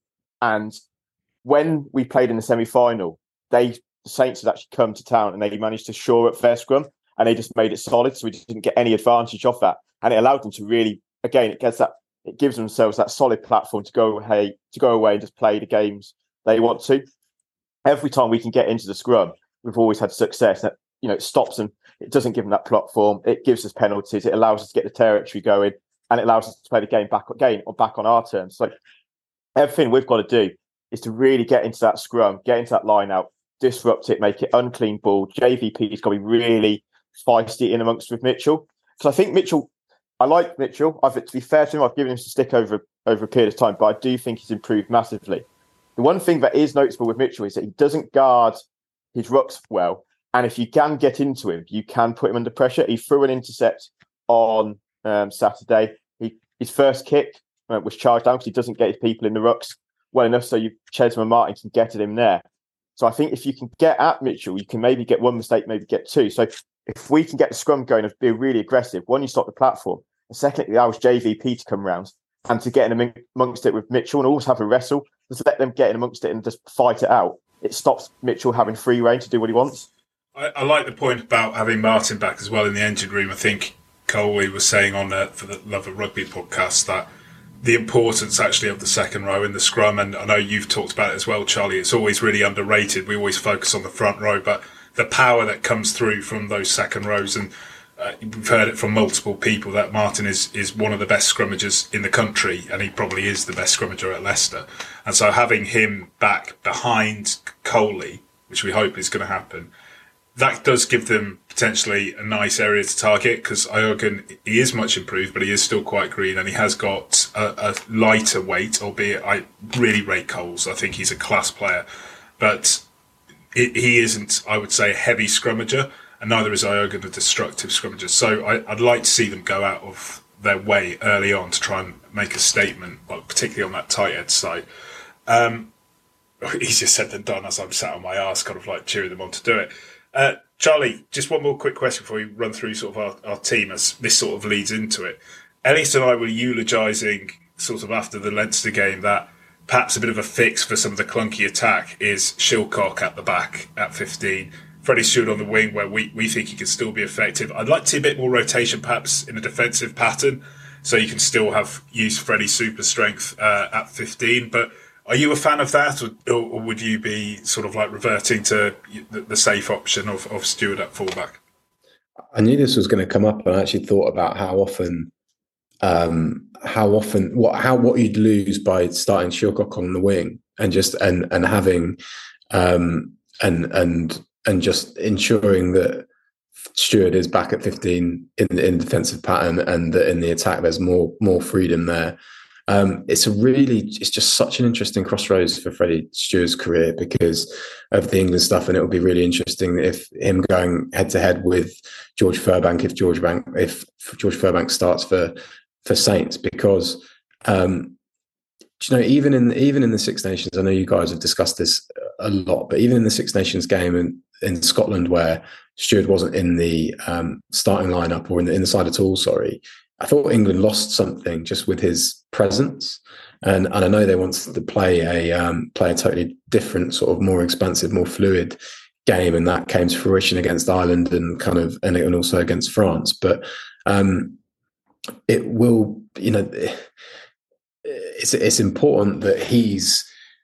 And when we played in the semi-final, they the Saints had actually come to town and they managed to shore up their scrum, and they just made it solid, so we didn't get any advantage off that. And it allowed them to really, again, it gets that, it gives themselves that solid platform to go away, to go away and just play the games they want to. Every time we can get into the scrum, we've always had success. That, you know, it stops them. It doesn't give them that platform. It gives us penalties. It allows us to get the territory going, and it allows us to play the game back again or back on our terms. So everything we've got to do is to really get into that scrum, get into that line out, disrupt it, make it unclean ball. J V P's got to be really feisty in amongst with Mitchell, because I think Mitchell, I like Mitchell. I've, to be fair to him, I've given him some stick over over a period of time, but I do think he's improved massively. The one thing that is noticeable with Mitchell is that he doesn't guard his rucks well, and if you can get into him, you can put him under pressure. He threw an intercept on um, Saturday. He, his first kick uh, was charged down because he doesn't get his people in the rucks well enough, so you Chesham and Martin can get at him there. So I think if you can get at Mitchell, you can maybe get one mistake, maybe get two. So if we can get the scrum going and be really aggressive, one, you stop the platform, and secondly, it allows J V P to come round and to get in amongst it with Mitchell and always have a wrestle. Just let them get in amongst it and just fight it out. It stops Mitchell having free reign to do what he wants. I, I like the point about having Martin back as well in the engine room. I think Coley was saying on uh, for the Love of Rugby podcast that the importance actually of the second row in the scrum, and I know you've talked about it as well, Charlie, it's always really underrated. We always focus on the front row, but the power that comes through from those second rows, and uh, we've heard it from multiple people that Martin is, is one of the best scrummagers in the country, and he probably is the best scrummager at Leicester. And so having him back behind Coley, which we hope is going to happen, that does give them potentially a nice area to target, because Iogun, he is much improved, but he is still quite green, and he has got a, a lighter weight, albeit I really rate Coles. I think he's a class player, but it, he isn't, I would say, a heavy scrummager, and neither is Iogun a destructive scrummager. So I, I'd like to see them go out of their way early on to try and make a statement, well, particularly on that tight end side. Um, easier said than done, as I'm sat on my arse, kind of like cheering them on to do it. Uh, Charlie, just one more quick question before we run through sort of our, our team, as this sort of leads into it. Elliot and I were eulogising sort of after the Leinster game that perhaps a bit of a fix for some of the clunky attack is Shilcock at the back at fifteen, Freddie Stewart on the wing where we, we think he can still be effective. I'd like to see a bit more rotation perhaps in a defensive pattern so you can still have use Freddie's super strength uh, at fifteen, but are you a fan of that, or, or would you be sort of like reverting to the, the safe option of, of Stewart at fullback? I knew this was going to come up, and I actually thought about how often, um, how often, what, how what you'd lose by starting Shilcock on the wing and just and and having, um, and and and just ensuring that Stewart is back at fifteen in in defensive pattern, and that in the attack there's more more freedom there. Um, it's a really, it's just such an interesting crossroads for Freddie Stewart's career because of the England stuff, and it will be really interesting if him going head to head with George Furbank, if George Bank, if George Furbank starts for for Saints, because um, you know, even in even in the Six Nations, I know you guys have discussed this a lot, but even in the Six Nations game in, in Scotland, where Stewart wasn't in the um, starting lineup or in the, in the side at all, sorry, I thought England lost something just with his presence, and and I know they wanted to play a um, play a totally different, sort of more expansive, more fluid game, and that came to fruition against Ireland and kind of and, and also against France. But um, it will, you know. It's it's important that he's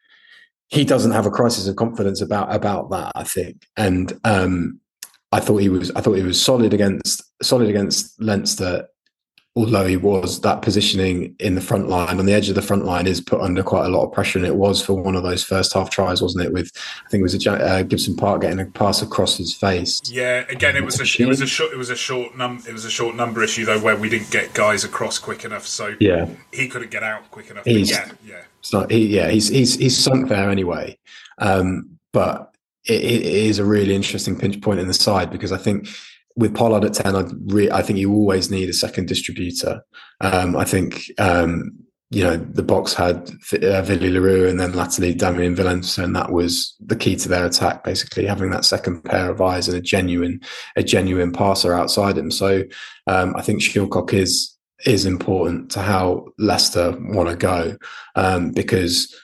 he doesn't have a crisis of confidence about about that, I think. And um, I thought he was I thought he was solid against solid against Leinster, although he was that positioning in the front line, on the edge of the front line, is put under quite a lot of pressure, and it was for one of those first half tries, wasn't it? With I think it was a, uh, Gibson Park getting a pass across his face. Yeah, again, it was a it was a short it was a short num it was a short number issue though, where we didn't get guys across quick enough, so yeah, he couldn't get out quick enough. He's, yeah, yeah, it's not, he, yeah, he's he's he's sunk there anyway. Um, but it, it is a really interesting pinch point in the side, because I think, with Pollard at ten, I'd re- I think you always need a second distributor. Um, I think, um, you know, the box had uh, Villy Leroux and then latterly Damien Villeneuve, and that was the key to their attack, basically, having that second pair of eyes and a genuine a genuine passer outside him. So um, I think Shilcock is is important to how Leicester want to go, um, because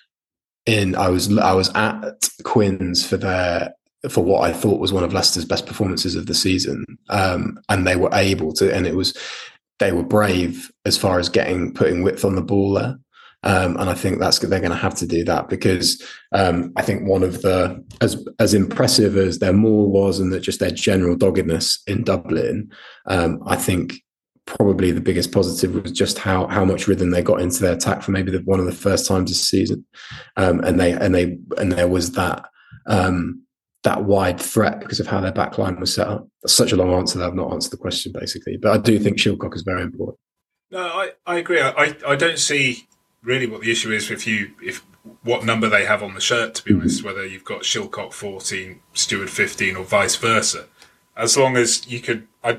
in I was I was at Quins for their for what I thought was one of Leicester's best performances of the season. Um, and they were able to, and it was, they were brave as far as getting, putting width on the ball there. Um, and I think that's, they're going to have to do that, because um, I think one of the, as, as impressive as their maul was, and that just their general doggedness in Dublin, um, I think probably the biggest positive was just how, how much rhythm they got into their attack for maybe the, one of the first times this season. Um, and they, and they, and there was that, um, that wide threat because of how their back line was set up. That's such a long answer that I've not answered the question, basically. But I do think Shilcock is very important. No, I, I agree. I, I don't see really what the issue is if you if what number they have on the shirt, to be mm-hmm. honest, whether you've got Shilcock fourteen, Stewart fifteen, or vice versa. As long as you could, I,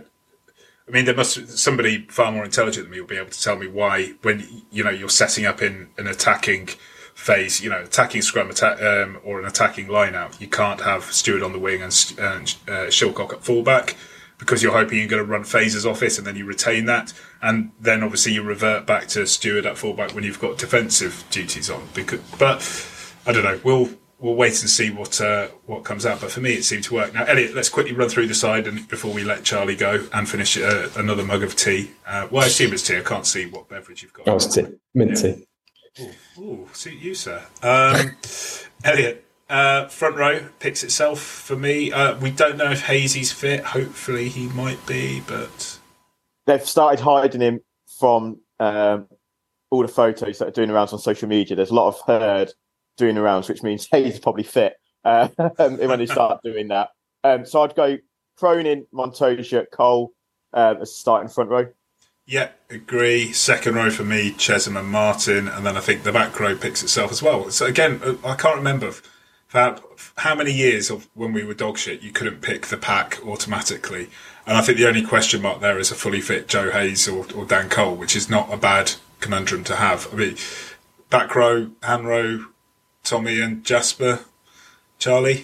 I mean, there must somebody far more intelligent than me will be able to tell me why, when you know you're setting up in an attacking phase, you know, attacking scrum attack, um, or an attacking line-out, you can't have Stewart on the wing and, and uh, Shilcock at fullback, because you're hoping you're going to run phases off it, and then you retain that, and then obviously you revert back to Stewart at fullback when you've got defensive duties on. Because, but I don't know, we'll we'll wait and see what uh, what comes out. But for me, it seemed to work. Now, Elliot, let's quickly run through the side and before we let Charlie go and finish uh, another mug of tea. Uh, well, I assume it's tea. I can't see what beverage you've got. Oh, it's tea, mint yeah. tea. Ooh, ooh, suit you, sir. Um, Elliot, uh, front row picks itself for me. Uh, we don't know if Hazy's fit. Hopefully he might be, but... They've started hiding him from um, all the photos that are doing the rounds on social media. There's a lot of herd doing the rounds, which means Hazy's probably fit uh, when they start doing that. Um, so I'd go Cronin, Montoya, Cole uh, as starting front row. Yeah, agree. Second row for me, Chesham and Martin, and then I think the back row picks itself as well. So again, I can't remember how, how many years of when we were dog shit you couldn't pick the pack automatically, and I think the only question mark there is a fully fit Joe Hayes or, or Dan Cole, which is not a bad conundrum to have. I mean, back row, hand row, Tommy and Jasper, Charlie.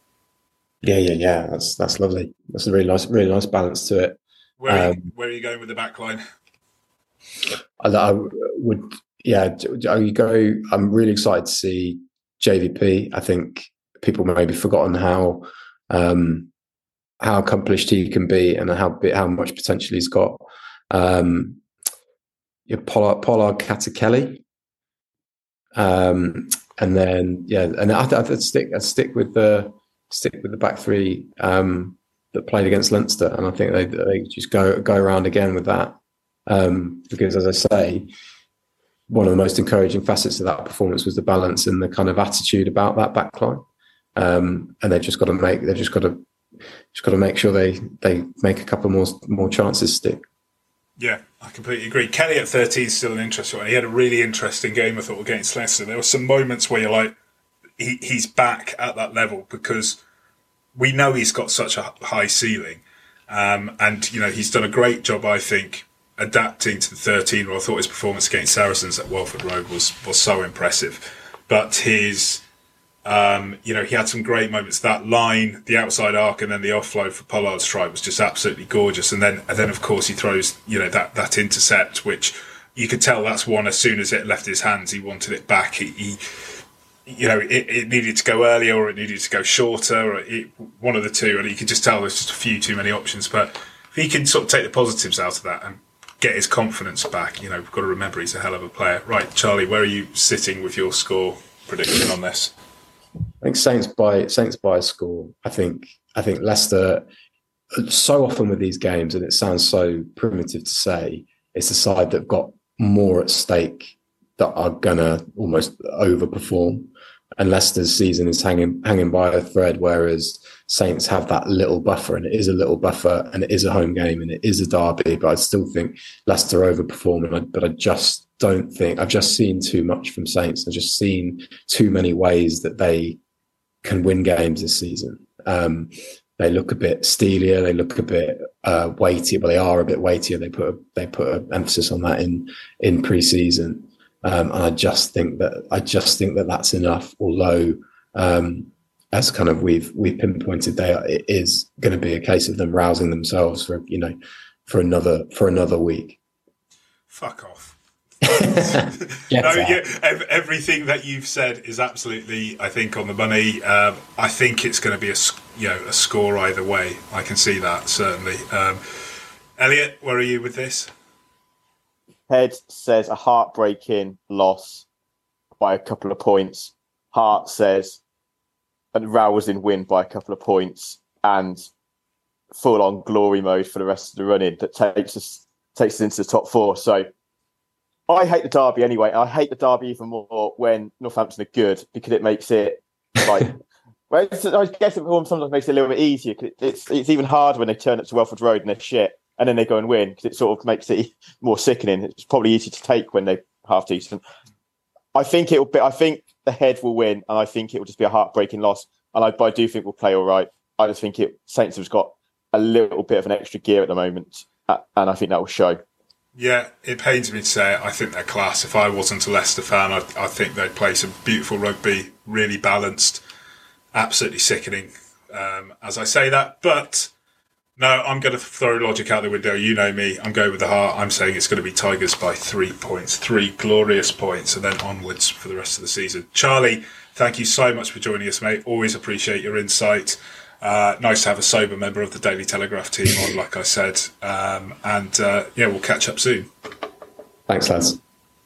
Yeah, yeah, yeah. That's that's lovely. That's a really nice, really nice balance to it. Where are, um, you, where are you going with the back line? I, I would, yeah, I go. I'm really excited to see J V P. I think people maybe forgotten how um, how accomplished he can be and how how much potential he's got. Um, yeah, Pollard, Pollard Katakeli, um, and then yeah, and I, I'd stick. I'd stick with the stick with the back three. Um, that played against Leinster, and I think they they just go go around again with that, um, because as I say, one of the most encouraging facets of that performance was the balance and the kind of attitude about that backline, um, and they've just got to make they've just got to just got to make sure they they make a couple more more chances stick. Yeah, I completely agree. Kelly at thirteen is still an interesting one. He had a really interesting game, I thought, against Leicester. There were some moments where you're like, he, he's back at that level because we know he's got such a high ceiling. Um, and, you know, he's done a great job, I think, adapting to the thirteen. Well, I thought his performance against Saracens at Welford Road was, was so impressive. But his... Um, you know, he had some great moments. That line, the outside arc, and then the offload for Pollard's strike was just absolutely gorgeous. And then, and then of course, he throws, you know, that, that intercept, which you could tell that's one as soon as it left his hands, he wanted it back. He, he you know, it, it needed to go earlier or it needed to go shorter, or it, one of the two. And you could just tell there's just a few too many options. But if he can sort of take the positives out of that and get his confidence back, you know, we've got to remember he's a hell of a player. Right, Charlie, where are you sitting with your score prediction on this? I think Saints by Saints by a score. I think I think Leicester, so often with these games, and it sounds so primitive to say, it's the side that got more at stake that are gonna almost overperform. And Leicester's season is hanging hanging by a thread, whereas Saints have that little buffer, and it is a little buffer, and it is a home game, and it is a derby. But I still think Leicester overperform, but I just don't think I've just seen too much from Saints. I've just seen too many ways that they can win games this season. Um, they look a bit steelier. They look a bit uh, weightier, but they are a bit weightier. They put a, they put an emphasis on that in in pre-season. Um, and I just think that I just think that that's enough. Although, um, as kind of we've we've pinpointed, there it is going to be a case of them rousing themselves for you know for another for another week. Fuck off. no, yeah, ev- everything that you've said is absolutely, I think, on the money. Um, I think it's going to be a you know a score either way. I can see that certainly. Um, Elliot, where are you with this? Head says a heartbreaking loss by a couple of points. Heart says a rousing win by a couple of points and full on glory mode for the rest of the running that takes us takes us into the top four. So I hate the derby anyway. I hate the derby even more when Northampton are good because it makes it like. Well, it's, I guess it sometimes makes it a little bit easier. Cause it's it's even harder when they turn up to Welford Road and they're shit, and then they go and win because it sort of makes it more sickening. It's probably easy to take when they're half decent. I think it will be. I think the Head will win, and I think it will just be a heartbreaking loss. And I, but I do think we'll play all right. I just think it Saints have got a little bit of an extra gear at the moment, and I think that will show. Yeah, it pains me to say it. I think they're class. If I wasn't a Leicester fan, I, I think they'd play some beautiful rugby, really balanced, absolutely sickening um, as I say that. But no, I'm going to throw logic out the window. You know me. I'm going with the heart. I'm saying it's going to be Tigers by three points, three glorious points, and then onwards for the rest of the season. Charlie, thank you so much for joining us, mate. Always appreciate your insight. Uh, nice to have a sober member of the Daily Telegraph team on, like I said. Um, and uh, yeah, we'll catch up soon. Thanks, lads.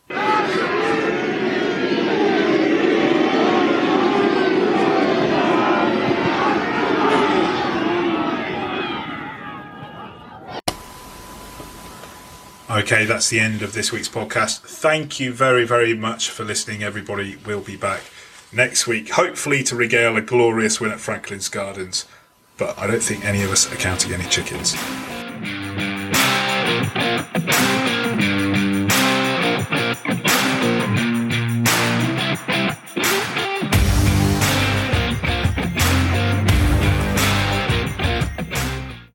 Okay, that's the end of this week's podcast. Thank you very, very much for listening, everybody. We'll be back next week, hopefully to regale a glorious win at Franklin's Gardens. But I don't think any of us are counting any chickens.